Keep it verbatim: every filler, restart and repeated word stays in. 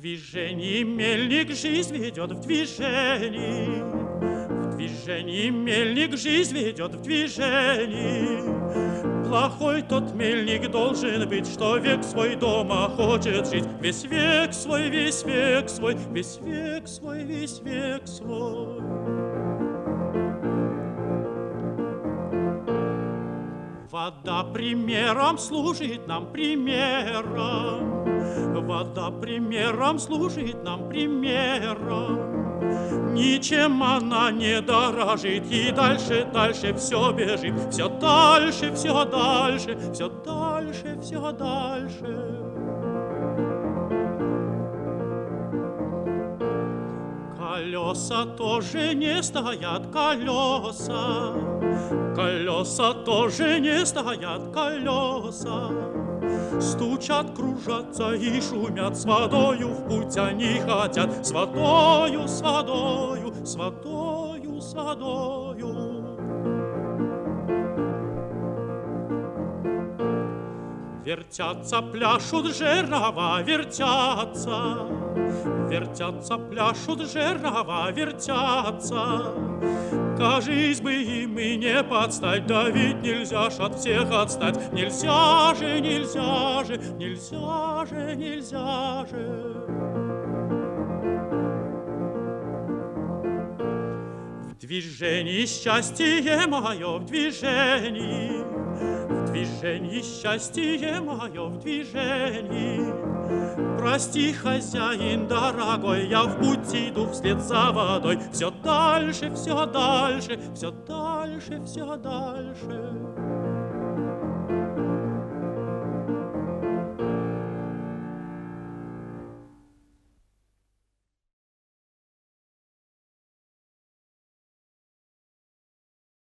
движении мельник жизнь ведет в движении. В движении мельник жизнь ведет в движении. Плохой тот мельник должен быть, что век свой дома хочет жить. Весь век свой, весь век свой, весь век свой, весь век свой. Вода примером служит нам, примером. Вода примером служит нам, примером. Ничем она не дорожит, и дальше, дальше все бежит. Все дальше, все дальше, все дальше, все дальше. Колеса тоже не стоят, колеса. Колеса тоже не стоят, колеса. Стучат, кружатся и шумят, с водою в путь они хотят. С водою, с водою, с водою, с водою. Вертятся, пляшут, жернова вертятся. Вертятся, пляшут, жернова вертятся. Кажись бы им и не подстать, да ведь нельзя ж от всех отстать. Нельзя же, нельзя же, нельзя же, нельзя же. В движении счастье мое, в движении. В движении счастье мое, в движении. Прости, хозяин дорогой, я в путь иду вслед за водой. Все дальше, все дальше, все дальше, все дальше.